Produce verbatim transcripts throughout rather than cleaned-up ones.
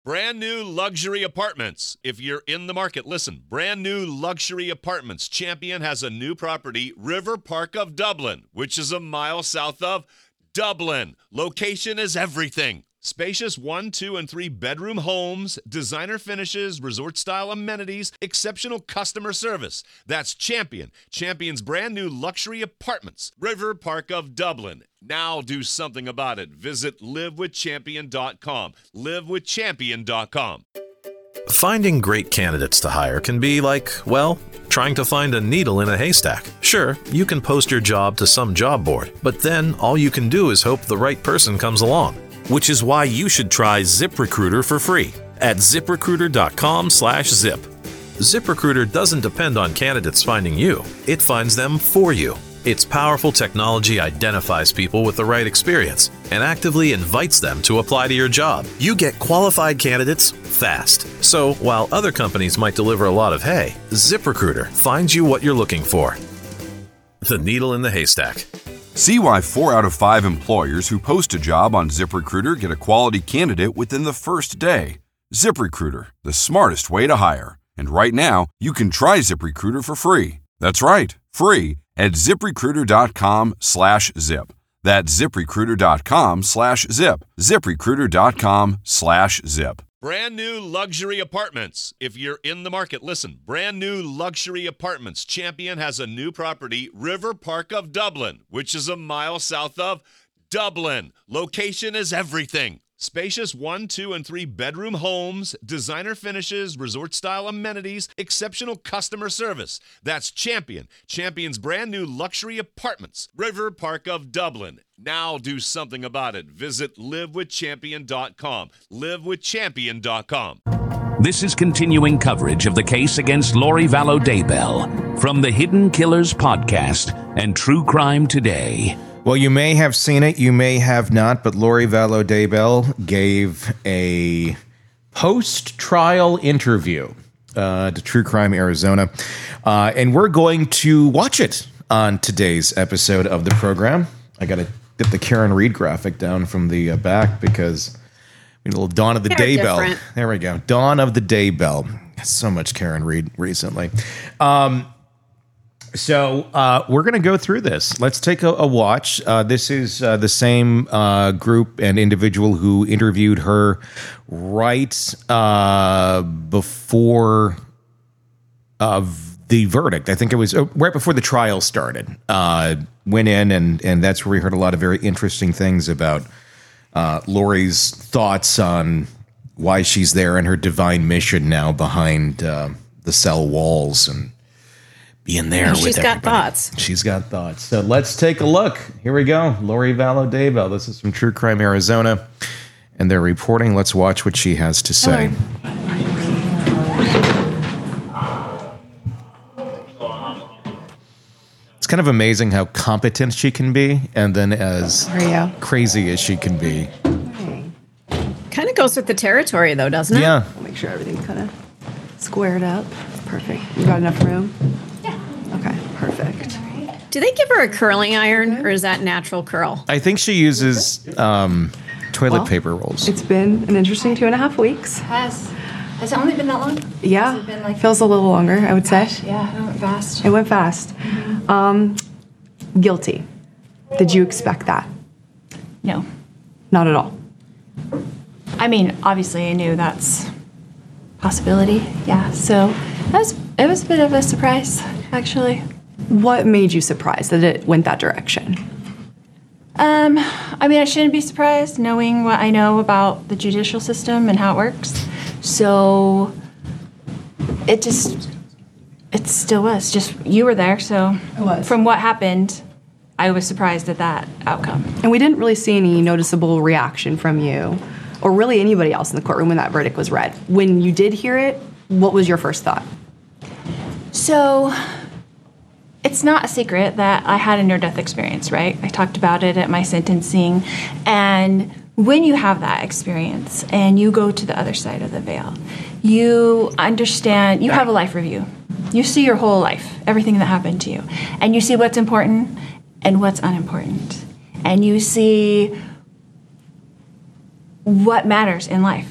Brand new luxury apartments. If you're in the market, listen. Brand new luxury apartments. Champion has a new property, River Park of Dublin, which is a mile south of Dublin. Location is everything. Spacious one, two, and three bedroom homes, designer finishes, resort-style amenities, exceptional customer service. That's Champion. Champion's brand new luxury apartments. River Park of Dublin. Now do something about it. Visit live with champion dot com. live with champion dot com. Finding great candidates to hire can be like, well, trying to find a needle in a haystack. Sure, you can post your job to some job board, but then all you can do is hope the right person comes along. Which is why you should try ZipRecruiter for free at zip recruiter dot com slash zip. ZipRecruiter doesn't depend on candidates finding you. It finds them for you. Its powerful technology identifies people with the right experience and actively invites them to apply to your job. You get qualified candidates fast. So while other companies might deliver a lot of hay, ZipRecruiter finds you what you're looking for. The needle in the haystack. See why four out of five employers who post a job on ZipRecruiter get a quality candidate within the first day. ZipRecruiter, the smartest way to hire. And right now, you can try ZipRecruiter for free. That's right, free at zip recruiter dot com slash zip. That's zip recruiter dot com slash zip. zip recruiter dot com slash zip. Brand new luxury apartments. If you're in the market, listen. Brand new luxury apartments. Champion has a new property, River Park of Dublin, which is a mile south of Dublin. Location is everything. Spacious one, two, and three bedroom homes, designer finishes, resort-style amenities, exceptional customer service. That's Champion. Champion's brand new luxury apartments. River Park of Dublin. Now do something about it. Visit live with champion dot com. live with champion dot com. This is continuing coverage of the case against Lori Vallow Daybell from the Hidden Killers podcast and True Crime Today. Well, you may have seen it, you may have not, but Lori Vallow Daybell gave a post-trial interview uh, to True Crime Arizona, uh, and we're going to watch it on today's episode of the program. I got to get the Karen Reed graphic down from the uh, back because we need a little Dawn of the They're Daybell. different. There we go. Dawn of the Daybell. So much Karen Reed recently. Um, so uh, we're going to go through this. Let's take a, a watch. Uh, this is uh, the same uh, group and individual who interviewed her right uh, before of the verdict. I think it was uh, right before the trial started. Uh, went in, and and that's where we heard a lot of very interesting things about uh, Lori's thoughts on why she's there and her divine mission now behind uh, the cell walls and being there. She's with got everybody. thoughts. She's got thoughts. So let's take a look. Here we go. Lori Vallow Daybell. This is from True Crime Arizona, and they're reporting. Let's watch what she has to say. It's kind of amazing how competent she can be, and then as crazy as she can be. Kind of goes with the territory, though, doesn't it? Yeah. I'll make sure everything's kind of squared up. Perfect. You got enough room? Yeah. Okay, perfect. Do they give her a curling iron, or is that natural curl? I think she uses um, toilet Well, paper rolls. It's been an interesting two and a half weeks. Has has it only been that long? Yeah, Has it been like, feels a little longer, I would say. yeah, it went fast. It went fast. Um, guilty. Did you expect that? No. Not at all. I mean, obviously I knew that's a possibility. Yeah. So that was it was a bit of a surprise, actually. What made you surprised that it went that direction? Um, I mean, I shouldn't be surprised knowing what I know about the judicial system and how it works. So it just it still was. Just you were there, so It was. from what happened, I was surprised at that outcome. And we didn't really see any noticeable reaction from you or really anybody else in the courtroom when that verdict was read. When you did hear it, what was your first thought? So it's not a secret that I had a near-death experience, right? I talked about it at my sentencing. And when you have that experience and you go to the other side of the veil, you understand, you have a life review. You see your whole life, everything that happened to you. And you see what's important and what's unimportant. And you see what matters in life.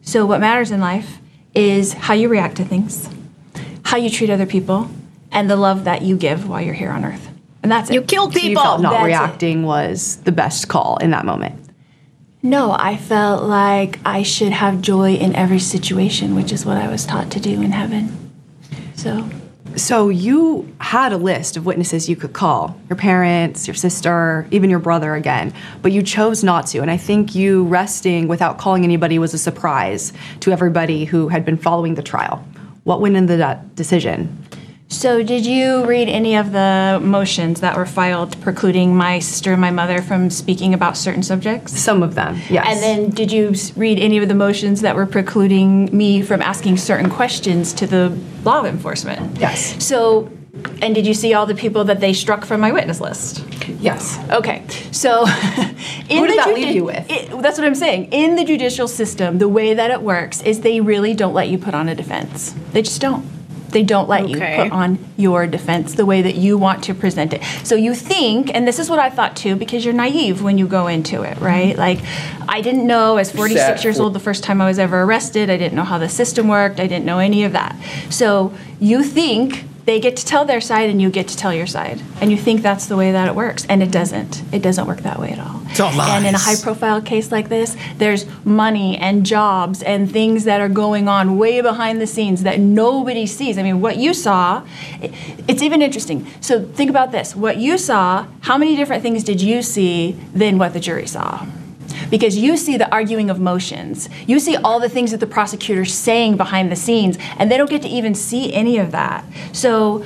So what matters in life is how you react to things, how you treat other people, and the love that you give while you're here on earth. And that's it. You killed So you people. felt not That's it. reacting was the best call in that moment. No, I felt like I should have joy in every situation, which is what I was taught to do in heaven. So, So you had a list of witnesses you could call, your parents, your sister, even your brother again, but you chose not to. And I think you resting without calling anybody was a surprise to everybody who had been following the trial. What went into that decision? so did you read any of the motions that were filed precluding my sister and my mother from speaking about certain subjects? Some of them, yes. And then did you s- read any of the motions that were precluding me from asking certain questions to the law enforcement? Yes. So, and did you see all the people that they struck from my witness list? Yes. Okay, so in Who did the that judi- leave you with? it- that's what I'm saying. In the judicial system, the way that it works is they really don't let you put on a defense. They just don't. They don't let Okay. you put on your defense the way that you want to present it. So you think, and this is what I thought too, because you're naive when you go into it, right? Like, I didn't know as forty-six years old the first time I was ever arrested. I didn't know how the system worked. I didn't know any of that. So you think they get to tell their side and you get to tell your side. And you think that's the way that it works. And it doesn't. It doesn't work that way at all. It's all And in a lies. high profile case like this, there's money and jobs and things that are going on way behind the scenes that nobody sees. I mean, what you saw, it- it's even interesting. So think about this. What you saw, how many different things did you see than what the jury saw? Because you see the arguing of motions. You see all the things that the prosecutor's saying behind the scenes, and they don't get to even see any of that. So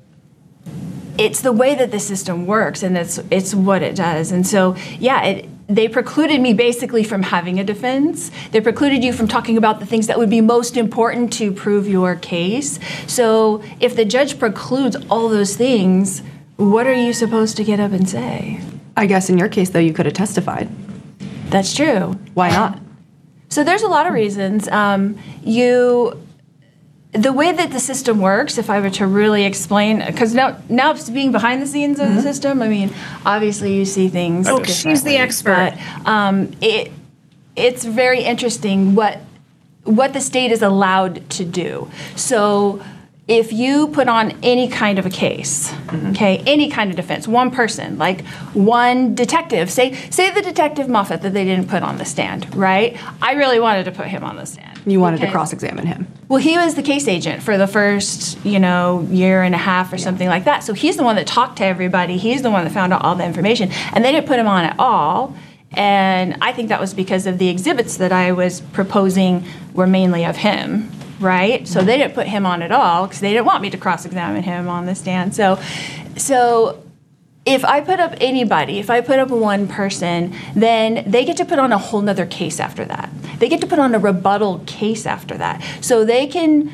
it's the way that the system works, and it's it's what it does. And so, yeah, it, they precluded me basically from having a defense. They precluded you from talking about the things that would be most important to prove your case. So if the judge precludes all those things, what are you supposed to get up and say? I guess in your case, though, you could have testified. That's true. Why not? So there's a lot of reasons. Um, you, the way that the system works, if I were to really explain, because now, now it's being behind the scenes of the system. I mean, obviously you see things. Oh, she's the differently, expert. But um, it, it's very interesting what what the state is allowed to do. So if you put on any kind of a case, okay, any kind of defense, one person, like one detective, say say the detective Moffat that they didn't put on the stand, right? I really wanted to put him on the stand. You wanted to because- cross-examine him. Well, he was the case agent for the first, you know, year and a half or something like that. So he's the one that talked to everybody. He's the one that found out all the information, and they didn't put him on at all. And I think that was because of the exhibits that I was proposing were mainly of him, right? So they didn't put him on at all because they didn't want me to cross-examine him on the stand. So, so if I put up anybody, if I put up one person, then they get to put on a whole nother case after that. They get to put on a rebuttal case after that. So they can,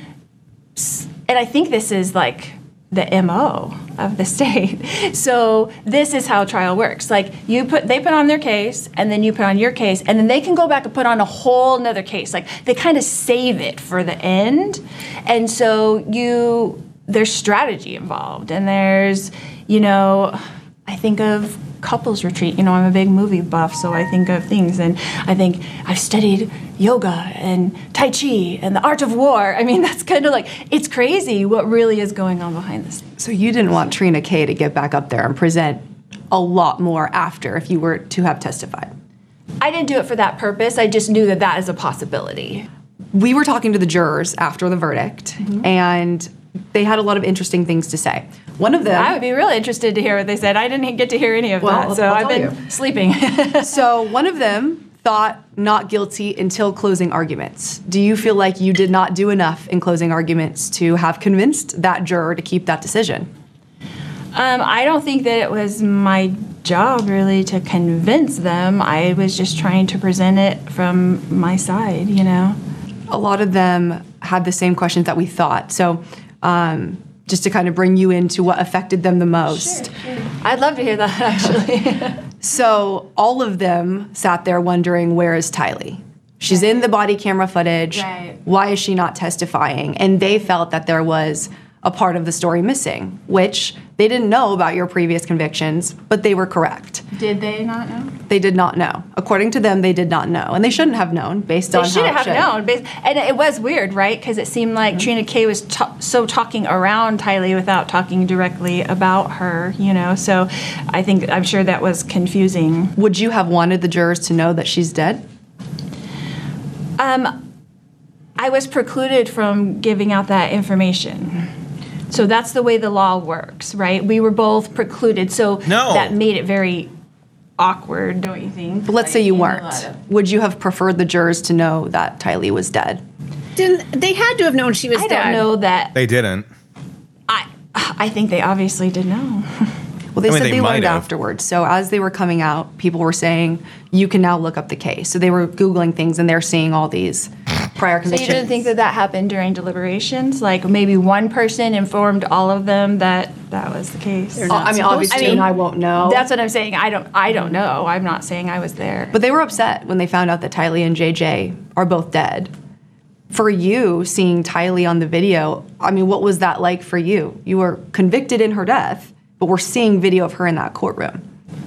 and I think this is like the M O of the state. So this is how trial works. Like you put, they put on their case, and then you put on your case, and then they can go back and put on a whole nother case. Like they kind of save it for the end. And so you, there's strategy involved, and there's, you know, I think of couples retreat. You know, I'm a big movie buff, so I think of things, and I think I've studied yoga and Tai Chi and the art of war. I mean, that's kind of like, it's crazy what really is going on behind this. So you didn't want Trina K to get back up there and present a lot more after if you were to have testified. I didn't do it for that purpose. I just knew that that is a possibility. We were talking to the jurors after the verdict, Mm-hmm. and they had a lot of interesting things to say. One of them... I would be really interested to hear what they said. I didn't get to hear any of Well, that, so I'll I've tell been you. sleeping. So one of them thought not guilty until closing arguments. Do you feel like you did not do enough in closing arguments to have convinced that juror to keep that decision? Um, I don't think that it was my job really to convince them. I was just trying to present it from my side, you know. A lot of them had the same questions that we thought. So um, just to kind of bring you into what affected them the most. I'd love to hear that, actually. So all of them sat there wondering, where is Tylee? She's in the body camera footage. Right. Why is she not testifying? And they felt that there was a part of the story missing, which they didn't know about your previous convictions, but they were correct. Did they not know? They did not know. According to them, they did not know. And they shouldn't have known based They on should how have it should. known. bas- And it was weird, right? Because it seemed like Mm-hmm. Trina K was ta- so talking around Tylee without talking directly about her, you know? So I think, I'm sure that was confusing. Would you have wanted the jurors to know that she's dead? Um, I was precluded from giving out that information. So that's the way the law works, right? We were both precluded. So No. that made it very awkward, don't you think? But let's Like, say you in a weren't. lot of- Would you have preferred the jurors to know that Tylee was dead? Didn't they had to have known she was I dead? don't know that. They didn't. I I think they obviously did know. Well, they I mean, said they they, might learned have. afterwards. So as they were coming out, people were saying, you can now look up the case. So they were Googling things and they're seeing all these prior So convictions. you didn't think that that happened during deliberations? Like maybe one person informed all of them that that was the case? Oh, I mean, obviously, I mean, I won't know. That's what I'm saying. I don't. I don't know. I'm not saying I was there. But they were upset when they found out that Tylee and J J are both dead. For you, seeing Tylee on the video, I mean, what was that like for you? You were convicted in her death, but we're seeing video of her in that courtroom.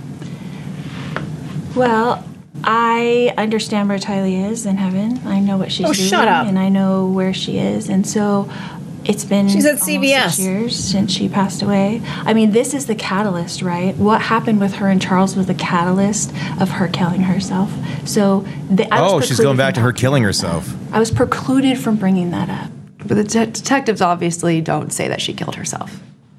Well, I understand where Tylee is in heaven. I know what she's Oh, doing, shut up. and I know where she is, and so it's been She's at almost C B S. six years since she passed away. I mean, this is the catalyst, right? What happened with her and Charles was the catalyst of her killing herself. So the, I was Oh, she's precluded going back to from her talking killing about herself. that. I was precluded from bringing that up. But the de- detectives obviously don't say that she killed herself.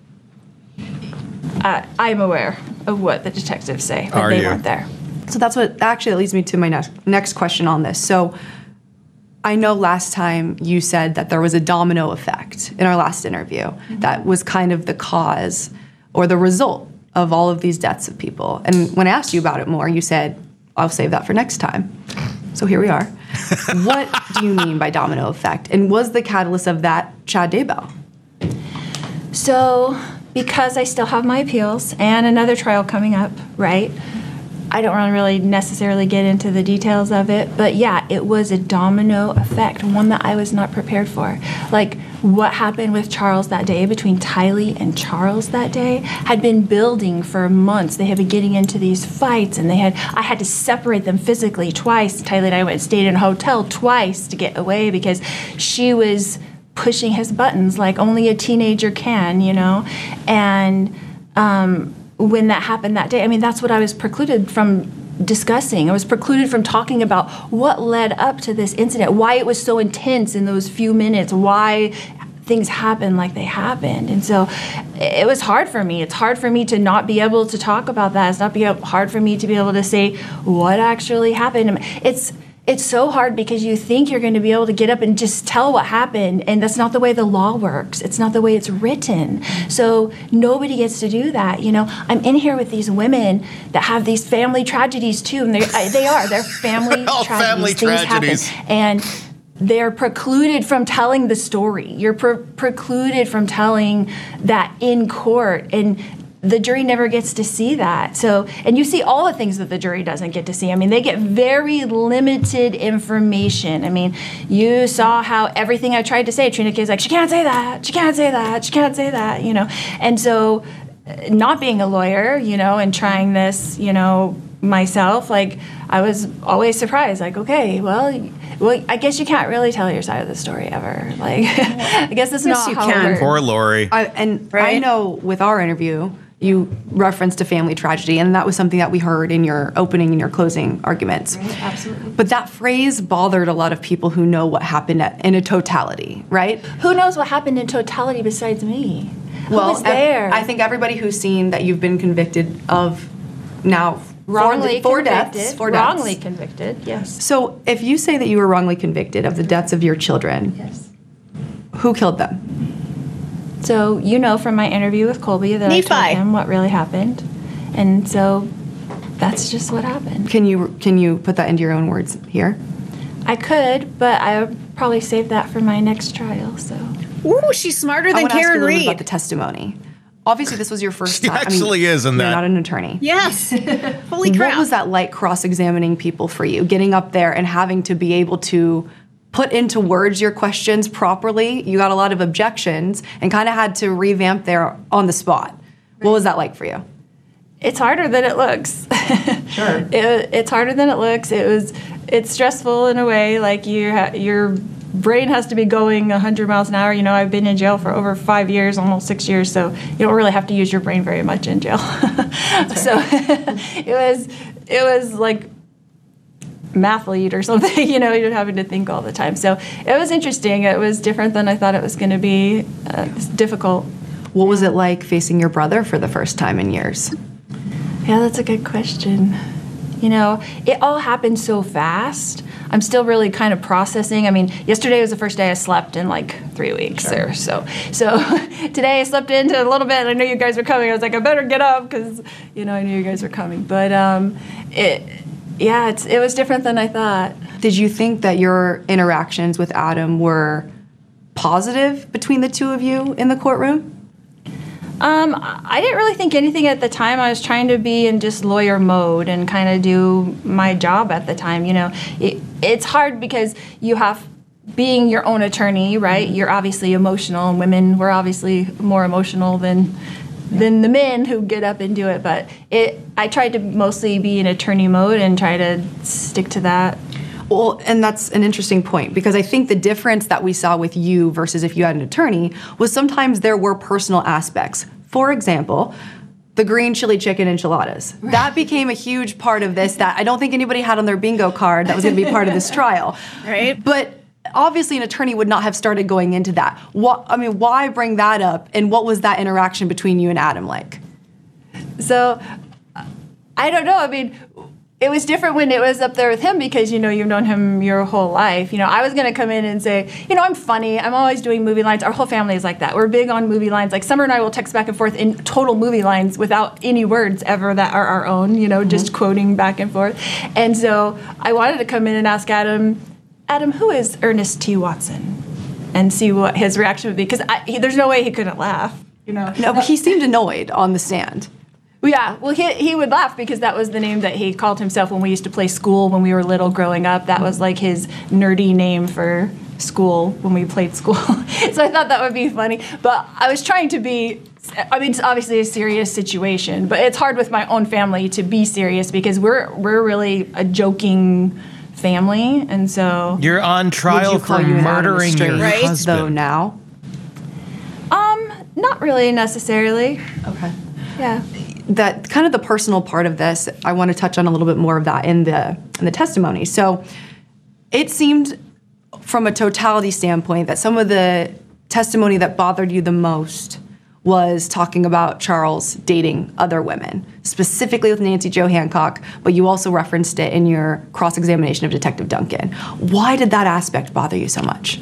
Uh, I'm aware of what the detectives say, but Are they you? weren't there. So that's what actually that leads me to my next next question on this. So I know last time you said that there was a domino effect in our last interview that was kind of the cause or the result of all of these deaths of people. And when I asked you about it more, you said, I'll save that for next time. So here we are. What do you mean by domino effect? And was the catalyst of that Chad Daybell? So, because I still have my appeals and another trial coming up, right? I don't want to really necessarily get into the details of it, but yeah, it was a domino effect, one that I was not prepared for. Like, what happened with Charles that day, between Tylee and Charles that day, had been building for months. They had been getting into these fights, and they had I had to separate them physically twice. Tylee and I went and stayed in a hotel twice to get away because she was pushing his buttons like only a teenager can, you know? And um, when that happened that day, I mean, that's what I was precluded from discussing. I was precluded from talking about what led up to this incident, why it was so intense in those few minutes, why things happened like they happened. And so it was hard for me. It's hard for me to not be able to talk about that. It's not be hard for me to be able to say what actually happened. It's It's so hard because you think you're going to be able to get up and just tell what happened, and that's not the way the law works. It's not the way it's written. So nobody gets to do that. You know, I'm in here with these women that have these family tragedies too, and they they are they're family All tragedies. family Things tragedies. happen, and they're precluded from telling the story. You're pre- precluded from telling that in court, and the jury never gets to see that. So, and you see all the things that the jury doesn't get to see. I mean, they get very limited information. I mean, you saw how everything I tried to say, Trina K is like, she can't say that, she can't say that, she can't say that, you know. And so, uh, not being a lawyer, you know, and trying this, you know, myself, like, I was always surprised, like, okay, well, well, I guess you can't really tell your side of the story ever. Like, I guess that's Yes, not you how can. it works. Poor Lori. I, and I Right? know with our interview, you referenced a family tragedy, and that was something that we heard in your opening and your closing arguments. Absolutely. But that phrase bothered a lot of people who know what happened at, in a totality, right? Who knows what happened in totality besides me? Who was ev- there? I think everybody who's seen that you've been convicted of now wrongly four, four convicted. deaths, four wrongly deaths. convicted. Yes. So if you say that you were wrongly convicted of the deaths of your children, Yes. who killed them? So you know from my interview with Colby that I told Nephi. him what really happened, and so that's just what happened. Can you can you put that into your own words here? I could, but I would probably save that for my next trial. So Ooh, she's smarter I than want to ask you a Karen little bit Reed. about the testimony. Obviously, this was your first She time. I mean, actually is in you're that. not an attorney. Yes. Holy crap. What was that like cross-examining people for you, getting up there and having to be able to put into words your questions properly. You got a lot of objections and kind of had to revamp there on the spot. What was that like for you? It's harder than it looks. Sure. it, it's harder than it looks. It was, it's stressful in a way. Like you, ha- your brain has to be going one hundred miles an hour. You know, I've been in jail for over five years, almost six years, so you don't really have to use your brain very much in jail. So it was, it was like mathlete or something. You know, you're having to think all the time. So it was interesting. It was different than I thought it was going to be. Uh, it's difficult. What was it like facing your brother for the first time in years? Yeah, that's a good question. You know, it all happened so fast. I'm still really kind of processing. I mean, yesterday was the first day I slept in like three weeks Sure. or so. So today I slept into a little bit, and I knew you guys were coming. I was like, I better get up because, you know, I knew you guys were coming. But um, it, yeah, it's, it was different than I thought. Did you think that your interactions with Adam were positive between the two of you in the courtroom? Um, I didn't really think anything at the time. I was trying to be in just lawyer mode and kind of do my job at the time. You know, it, it's hard because you have, being your own attorney, right? You're obviously emotional, and women were obviously more emotional than than the men who get up and do it. But it, I tried to mostly be in attorney mode and try to stick to that. Well, and that's an interesting point, because I think the difference that we saw with you versus if you had an attorney was sometimes there were personal aspects. For example, the green chili chicken enchiladas. Right. That became a huge part of this that I don't think anybody had on their bingo card that was going to be part of this trial. Right. But obviously an attorney would not have started going into that. What, I mean, why bring that up, and what was that interaction between you and Adam like? So, I don't know. I mean, it was different when it was up there with him because, you know, you've known him your whole life. You know, I was going to come in and say, you know, I'm funny. I'm always doing movie lines. Our whole family is like that. We're big on movie lines. Like, Summer and I will text back and forth in total movie lines without any words ever that are our own, you know, mm-hmm. just quoting back and forth. And so I wanted to come in and ask Adam, Adam, who is Ernest T. Watson? And see what his reaction would be. Because there's no way he couldn't laugh, you know. No, but he seemed annoyed on the stand. Yeah, well, he he would laugh because that was the name that he called himself when we used to play school when we were little growing up. That was like his nerdy name for school when we played school. So I thought that would be funny. But I was trying to be, I mean, it's obviously a serious situation, but it's hard with my own family to be serious because we're we're really a joking family, and so you're on trial for murdering your right? husband. Though now, um, not really necessarily. Okay. Yeah. That kind of the personal part of this, I want to touch on a little bit more of that in the in the testimony. So it seemed from a totality standpoint that some of the testimony that bothered you the most was talking about Charles dating other women, specifically with Nancy Jo Hancock, but you also referenced it in your cross-examination of Detective Duncan. Why did that aspect bother you so much?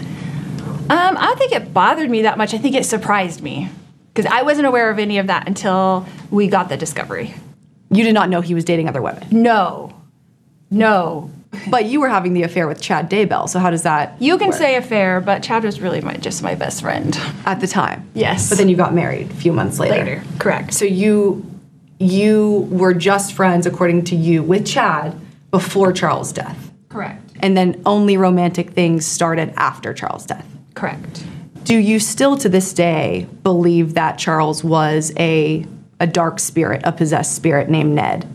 Um, I don't think it bothered me that much. I think it surprised me. Because I wasn't aware of any of that until we got the discovery. You did not know he was dating other women? No. No. But you were having the affair with Chad Daybell, so how does that You can work? say affair, but Chad was really my, just my best friend. At the time? Yes. But then you got married a few months later? Later, correct. So you you were just friends, according to you, with Chad before Charles' death? Correct. And then only romantic things started after Charles' death? Correct. Do you still to this day believe that Charles was a a dark spirit, a possessed spirit named Ned?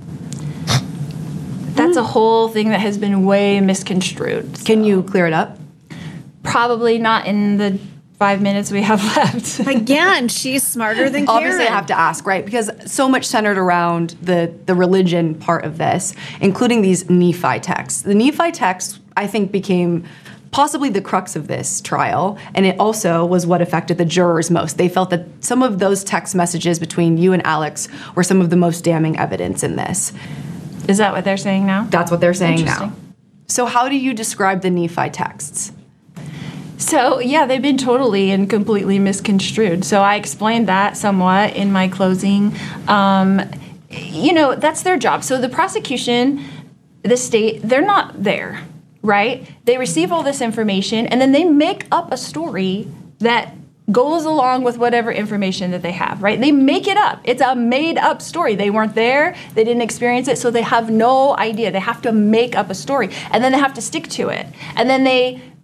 That's a whole thing that has been way misconstrued. So. Can you clear it up? Probably not in the five minutes we have left. Again, she's smarter than Karen. Obviously, I have to ask, right? Because so much centered around the, the religion part of this, including these Nephi texts. The Nephi texts, I think, became possibly the crux of this trial, and it also was what affected the jurors most. They felt that some of those text messages between you and Alex were some of the most damning evidence in this. Is that what they're saying now? That's what they're saying Interesting. now. So how do you describe the Nephi texts? So, yeah, they've been totally and completely misconstrued. So I explained that somewhat in my closing. Um, you know, that's their job. So the prosecution, the state, they're not there. Right? They receive all this information, and then they make up a story that goes along with whatever information that they have, right? They make it up. It's a made-up story. They weren't there. They didn't experience it, so they have no idea. They have to make up a story, and then they have to stick to it. And then they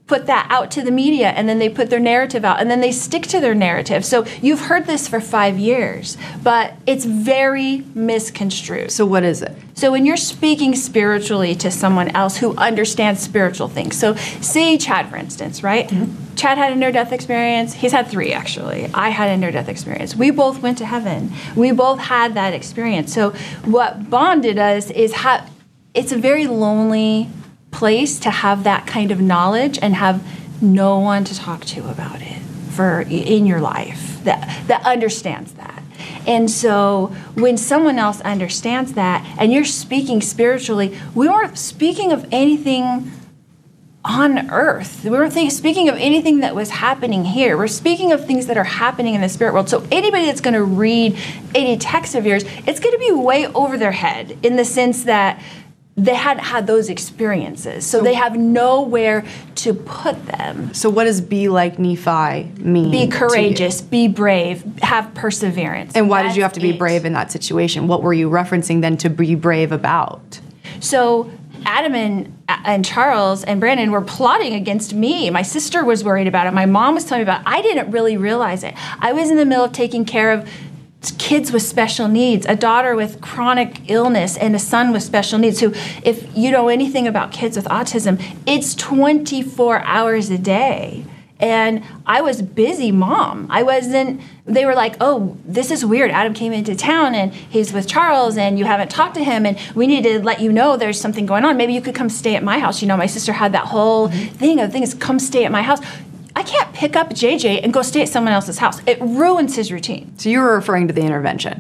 put that out to the media, and then they put their narrative out, and then they stick to their narrative. So you've heard this for five years, but it's very misconstrued. So what is it? So when you're speaking spiritually to someone else who understands spiritual things, so say Chad, for instance, right? Mm-hmm. Chad had a near-death experience. He's had three, actually. I had a near-death experience. We both went to heaven. We both had that experience. So what bonded us is how it's a very lonely place to have that kind of knowledge and have no one to talk to about it for in your life that that understands that. And so when someone else understands that and you're speaking spiritually, we weren't speaking of anything on earth. We weren't think, speaking of anything that was happening here. We're speaking of things that are happening in the spirit world. So anybody that's going to read any text of yours, it's going to be way over their head in the sense that they hadn't had those experiences, so they have nowhere to put them. So what does be like Nephi mean? Be courageous, be brave, have perseverance. And why That's did you have to be it. brave in that situation? What were you referencing then to be brave about? So Adam and, and Charles and Brandon were plotting against me. My sister was worried about it. My mom was telling me about it. I didn't really realize it. I was in the middle of taking care of kids with special needs, a daughter with chronic illness, and a son with special needs. So if you know anything about kids with autism, it's twenty-four hours a day. And I was busy mom. I wasn't, they were like, oh, this is weird. Adam came into town and he's with Charles and you haven't talked to him and we need to let you know there's something going on. Maybe you could come stay at my house. You know, my sister had that whole thing of things, come stay at my house. I can't pick up J J and go stay at someone else's house. It ruins his routine. So you were referring to the intervention?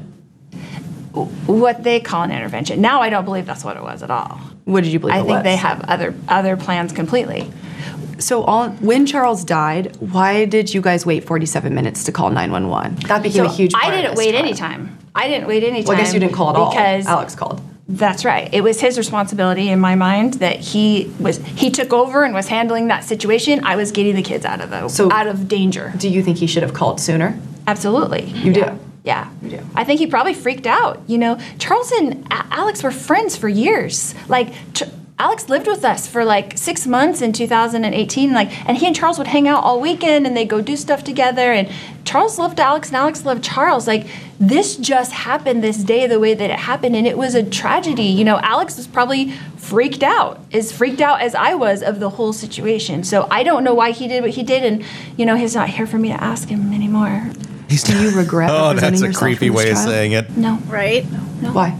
What they call an intervention. Now I don't believe that's what it was at all. What did you believe I it think was? they have other other plans completely. So on, when Charles died, why did you guys wait forty-seven minutes to call nine one one? That became So a huge part I of didn't this wait trial. any time. I didn't wait any time. Well, I guess you didn't call at all. Because Alex called. That's right. It was his responsibility in my mind that he was he took over and was handling that situation. I was getting the kids out of the So- out of danger. Do you think he should have called sooner? Absolutely. You yeah. do? Yeah. You do. I think he probably freaked out. You know, Charles and A- Alex were friends for years. Like Ch- Alex lived with us for like six months in two thousand eighteen, like, and he and Charles would hang out all weekend and they'd go do stuff together. And Charles loved Alex and Alex loved Charles. Like, this just happened this day the way that it happened, and it was a tragedy. You know, Alex was probably freaked out, as freaked out as I was of the whole situation. So I don't know why he did what he did, and you know, he's not here for me to ask him anymore. Do you regret Oh, representing that's a yourself creepy in this way of trial? saying it. No. Right? Why?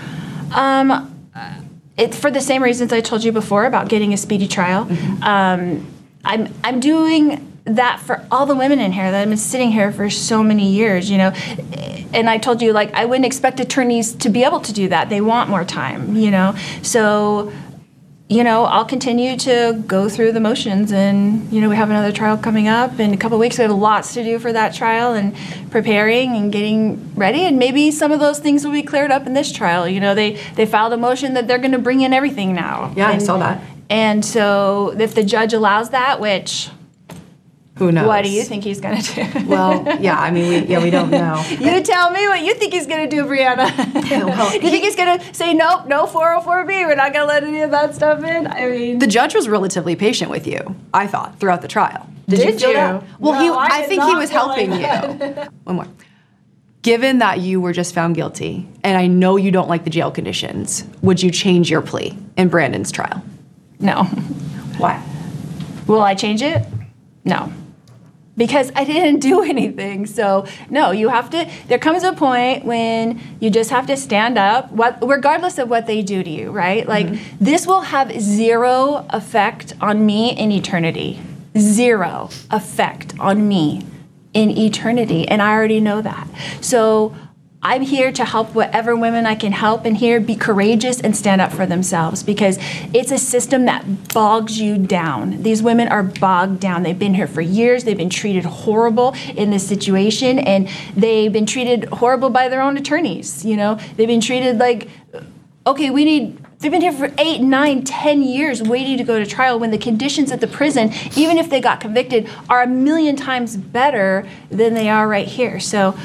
Um, it's for the same reasons I told you before about getting a speedy trial. Mm-hmm. Um, I'm I'm doing that for all the women in here that have been sitting here for so many years, you know. And I told you, like, I wouldn't expect attorneys to be able to do that. They want more time, you know. So, you know, I'll continue to go through the motions, and you know, we have another trial coming up in a couple of weeks. We have lots to do for that trial, and preparing and getting ready, and maybe some of those things will be cleared up in this trial. You know, they they filed a motion that they're going to bring in everything now. Yeah, and, I saw that. And so, if the judge allows that, which Who knows? what do you think he's going to do? Well, yeah, I mean, we, yeah, we don't know. You tell me what you think he's going to do, Brianna. Well, do you think he's going to say, nope, no four oh four B, we're not going to let any of that stuff in? I mean, The judge was relatively patient with you, I thought, throughout the trial. Did, Did you feel you? that? Well, he, No, I I, did think he not was feel like helping that. you. One more. Given that you were just found guilty, and I know you don't like the jail conditions, would you change your plea in Brandon's trial? no. Why? Will I change it? No. Because I didn't do anything. So, no, you have to, there comes a point when you just have to stand up, what, regardless of what they do to you, right? Like, mm-hmm. This will have zero effect on me in eternity. Zero effect on me in eternity. And I already know that. So, I'm here to help whatever women I can help, and here be courageous and stand up for themselves, because it's a system that bogs you down. These women are bogged down. They've been here for years. They've been treated horrible in this situation, and they've been treated horrible by their own attorneys. You know, they've been treated like, okay, we need. They've been here for eight, nine, ten years waiting to go to trial, when the conditions at the prison, even if they got convicted, are a million times better than they are right here. So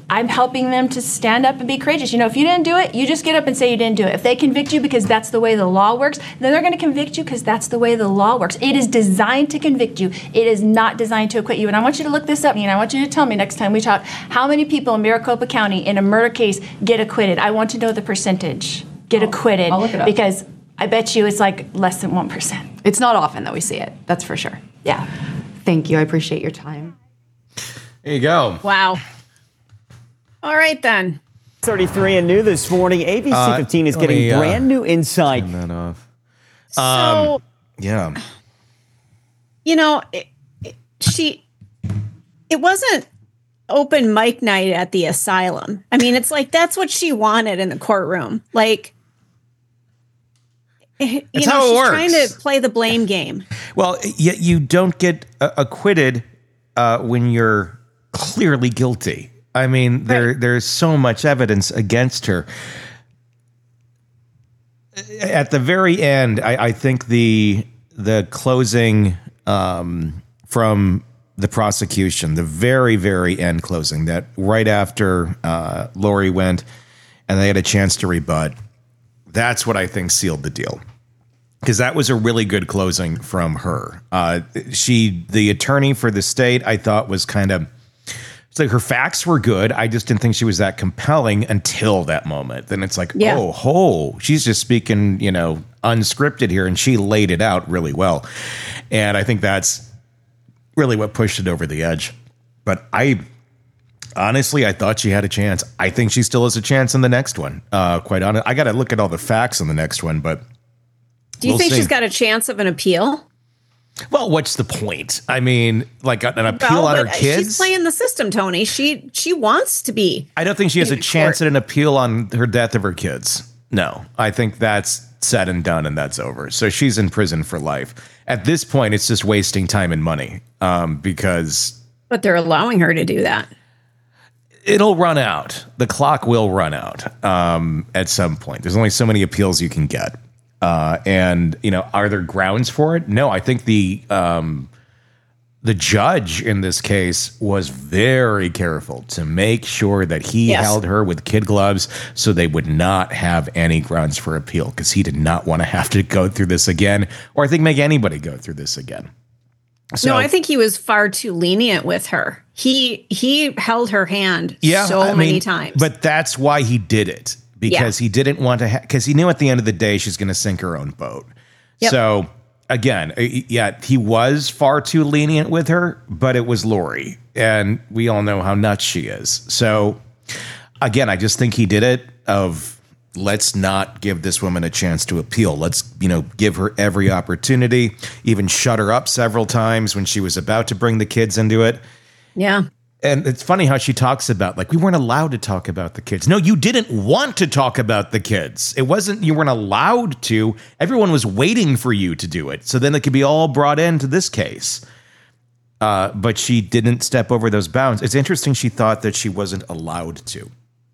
I'm helping them to stand up and be courageous. You know, if you didn't do it, you just get up and say you didn't do it. If they convict you because that's the way the law works, then they're going to convict you because that's the way the law works. It is designed to convict you. It is not designed to acquit you. And I want you to look this up, and I want you to tell me next time we talk how many people in Maricopa County in a murder case get acquitted. I want to know the percentage. Get I'll, acquitted. I'll look it up. Because I bet you it's like less than one percent. It's not often that we see it. That's for sure. Yeah. Thank you. I appreciate your time. There you go. Wow. All right, then. thirty-three and new this morning. A B C Uh, fifteen is let getting me, uh, brand new insight. Turn that off. So, Yeah. you know, it, it- she, it wasn't open mic night at the asylum. I mean, it's like that's what she wanted in the courtroom. Like, you That's know, how it she's works. trying to play the blame game. Well, yet you don't get uh, acquitted uh, when you're clearly guilty. I mean, there Right. there's so much evidence against her. At the very end, I, I think the the closing um, from the prosecution, the very very end closing, that right after uh, Lori went and they had a chance to rebut. That's what I think sealed the deal. Because that was a really good closing from her. Uh, she, the attorney for the state, I thought was kind of, it's like her facts were good. I just didn't think she was that compelling until that moment. Then it's like, Yeah. oh, ho, she's just speaking, you know, unscripted here, and she laid it out really well. And I think that's really what pushed it over the edge. But I, honestly, I thought she had a chance. I think she still has a chance in the next one. Uh, quite honest, I got to look at all the facts in the next one, but. Do you We'll think see. she's got a chance of an appeal? Well, what's the point? I mean, like an appeal Well, on her but kids? She's playing the system, Tony. She she wants to be. I don't think she has a in chance court. at an appeal on her death of her kids. No, I think that's said and done, and that's over. So she's in prison for life. At this point, it's just wasting time and money um, because But they're allowing her to do that. it'll run out. The clock will run out um, at some point. There's only so many appeals you can get. Uh, and, you know, are there grounds for it? No, I think the um, the judge in this case was very careful to make sure that he Yes. held her with kid gloves so they would not have any grounds for appeal, because he did not want to have to go through this again, or I think make anybody go through this again. So, No, I think he was far too lenient with her. He he held her hand yeah, so I many mean, times. But that's why he did it, because he didn't want to, because he knew at the end of the day she's going to sink her own boat. Yep. So again, uh, yeah, he was far too lenient with her, but it was Lori, and we all know how nuts she is. So again, I just think he did it of, let's not give this woman a chance to appeal. Let's, you know, give her every opportunity, even shut her up several times when she was about to bring the kids into it. yeah. And it's funny how she talks about, like, we weren't allowed to talk about the kids. No, you didn't want to talk about the kids. It wasn't, you weren't allowed to. Everyone was waiting for you to do it. So then it could be all brought into this case. Uh, but she didn't step over those bounds. It's interesting she thought that she wasn't allowed to.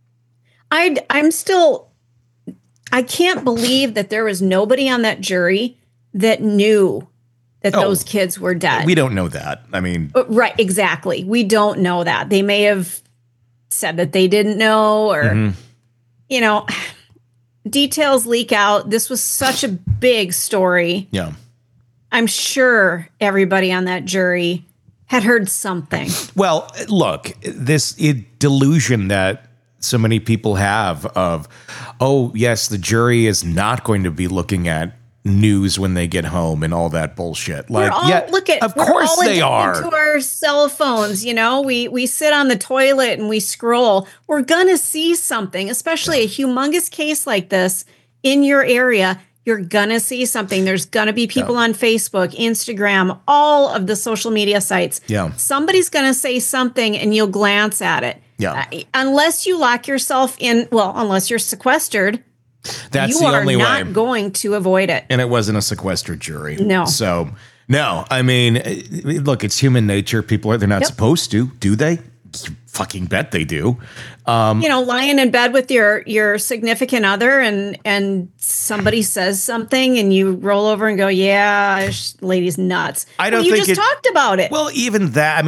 I I'm still I can't believe that there was nobody on that jury that knew that Oh, those kids were dead. We don't know that. I mean, Uh, Right, exactly. We don't know that. They may have said that they didn't know, or, Mm-hmm. you know, details leak out. This was such a big story. yeah. I'm sure everybody on that jury had heard something. Well, look, this it, delusion that so many people have of, oh, yes, the jury is not going to be looking at news when they get home and all that bullshit. Like, we're all, yeah, look at, of we're course all they addicted are. to our cell phones. You know, we we sit on the toilet and we scroll. We're gonna see something, especially a humongous case like this in your area. You're gonna see something. There's gonna be people on Facebook, Instagram, all of the social media sites. Yeah. Somebody's gonna say something, and you'll glance at it. Yeah. Uh, unless you lock yourself in, well, unless you're sequestered, That's you the are only not way. going to avoid it. And it wasn't a sequestered jury. No. So, no, I mean, eh, look, it's human nature. People are, they're not Yep. supposed to, do they? You fucking bet they do. you know, lying in bed with your your significant other, and and somebody says something, and you roll over and go, "Yeah, sh- lady's nuts." I don't well, you think just it- talked about it. Well, even that, I mean,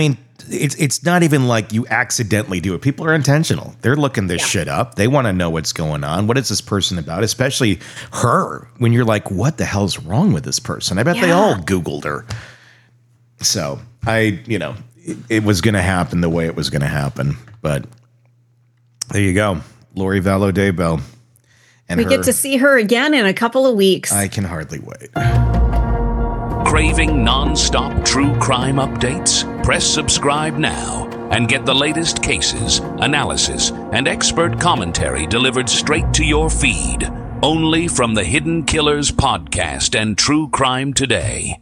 it's it's not even like you accidentally do it. People are intentional. They're looking this yeah. shit up. They want to know what's going on. What is this person about? Especially her, when you're like, what the hell's wrong with this person? I bet yeah. they all Googled her. So I, you know, it, it was going to happen the way it was going to happen. But there you go. Lori Vallow Daybell. And we her, get to see her again in a couple of weeks. I can hardly wait. Craving non-stop true crime updates? Press subscribe now and get the latest cases, analysis, and expert commentary delivered straight to your feed. Only from the Hidden Killers podcast and True Crime Today.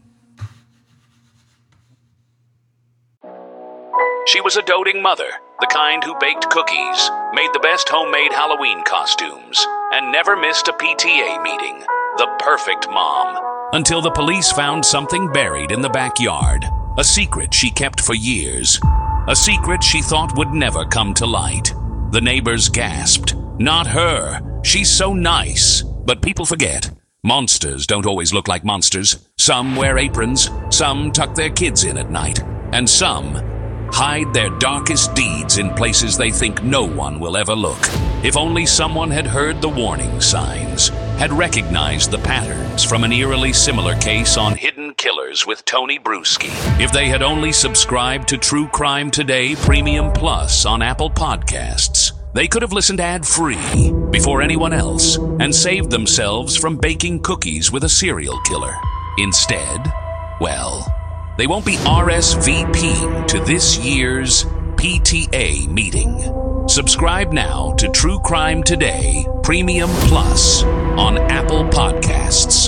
She was a doting mother, the kind who baked cookies, made the best homemade Halloween costumes, and never missed a P T A meeting. The perfect mom. Until the police found something buried in the backyard. A secret she kept for years. A secret she thought would never come to light. The neighbors gasped. Not her. She's so nice. But people forget. Monsters don't always look like monsters. Some wear aprons. Some tuck their kids in at night. And some hide their darkest deeds in places they think no one will ever look. If only someone had heard the warning signs, had recognized the patterns from an eerily similar case on Hidden Killers with Tony Bruschi. If they had only subscribed to True Crime Today Premium Plus on Apple Podcasts, they could have listened ad-free before anyone else and saved themselves from baking cookies with a serial killer. Instead, well, they won't be R S V P'ing to this year's P T A meeting. Subscribe now to True Crime Today Premium Plus on Apple Podcasts.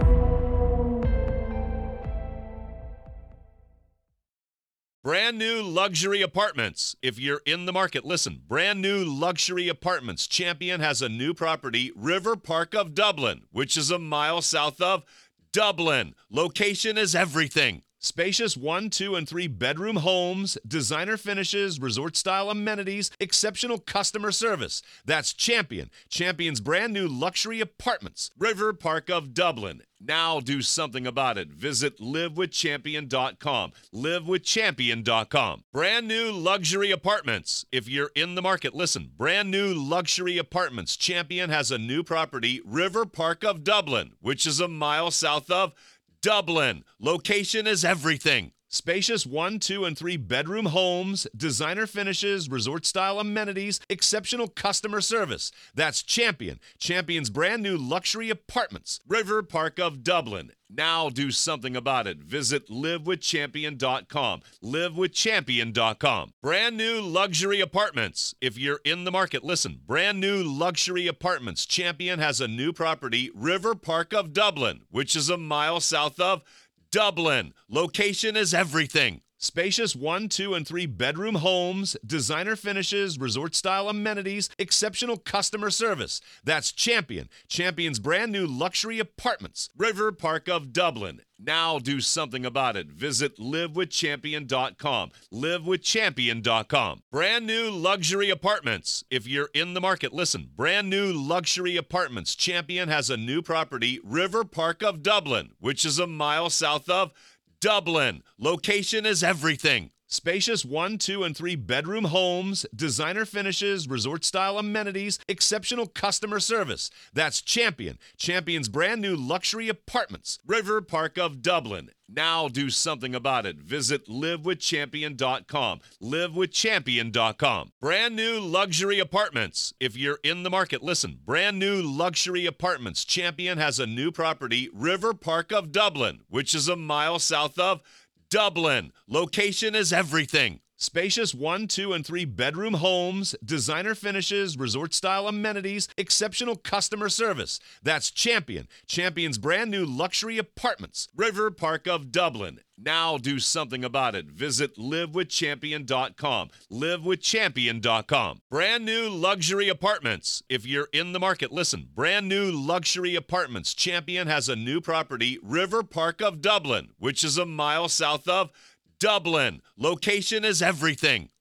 Brand new luxury apartments. If you're in the market, listen. Brand new luxury apartments. Champion has a new property, River Park of Dublin, which is a mile south of Dublin. Location is everything. Spacious one, two, and three bedroom homes, designer finishes, resort-style amenities, exceptional customer service. That's Champion. Champion's brand new luxury apartments, River Park of Dublin. Now do something about it. Visit live with champion dot com. live with champion dot com. Brand new luxury apartments. If you're in the market, listen. Brand new luxury apartments. Champion has a new property, River Park of Dublin, which is a mile south of Dublin. Location is everything. Spacious one, two, and three bedroom homes, designer finishes, resort-style amenities, exceptional customer service. That's Champion. Champion's brand new luxury apartments, River Park of Dublin. Now do something about it. Visit live with champion dot com. live with champion dot com. Brand new luxury apartments. If you're in the market, listen. Brand new luxury apartments. Champion has a new property, River Park of Dublin, which is a mile south of Dublin. Location is everything. Spacious one, two, and three bedroom homes, designer finishes, resort-style amenities, exceptional customer service. That's Champion. Champion's brand new luxury apartments, River Park of Dublin. Now do something about it. Visit live with champion dot com. live with champion dot com. Brand new luxury apartments. If you're in the market, listen. Brand new luxury apartments. Champion has a new property, River Park of Dublin, which is a mile south of Dublin. Location is everything. Spacious one, two, and three bedroom homes, designer finishes, resort-style amenities, exceptional customer service. That's Champion. Champion's brand new luxury apartments, River Park of Dublin. Now do something about it. Visit live with champion dot com. live with champion dot com. Brand new luxury apartments. If you're in the market, listen. Brand new luxury apartments. Champion has a new property, River Park of Dublin, which is a mile south of Dublin. Location is everything. Spacious one, two, and three bedroom homes, designer finishes, resort-style amenities, exceptional customer service. That's Champion. Champion's brand new luxury apartments, River Park of Dublin. Now do something about it. Visit live with champion dot com. live with champion dot com. Brand new luxury apartments. If you're in the market, listen. Brand new luxury apartments. Champion has a new property, River Park of Dublin, which is a mile south of Dublin. Location is everything.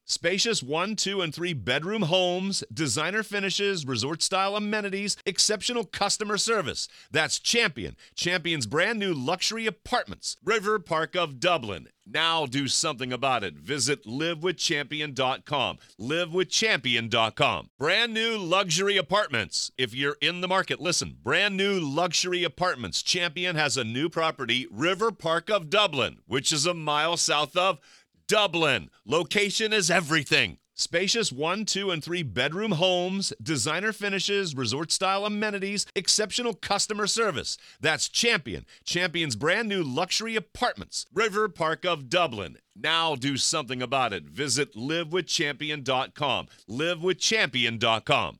Spacious one, two, and three bedroom homes, designer finishes, resort style amenities, exceptional customer service. That's Champion. Champion's brand new luxury apartments, River Park of Dublin. Now do something about it. Visit live with champion dot com. live with champion dot com. Brand new luxury apartments. If you're in the market, listen. Brand new luxury apartments. Champion has a new property, River Park of Dublin, which is a mile south of Dublin. Location is everything. Spacious one, two, and three bedroom homes, designer finishes, resort style amenities, exceptional customer service. That's Champion. Champion's brand new luxury apartments, River Park of Dublin. Now do something about it. Visit live with champion dot com. live with champion dot com.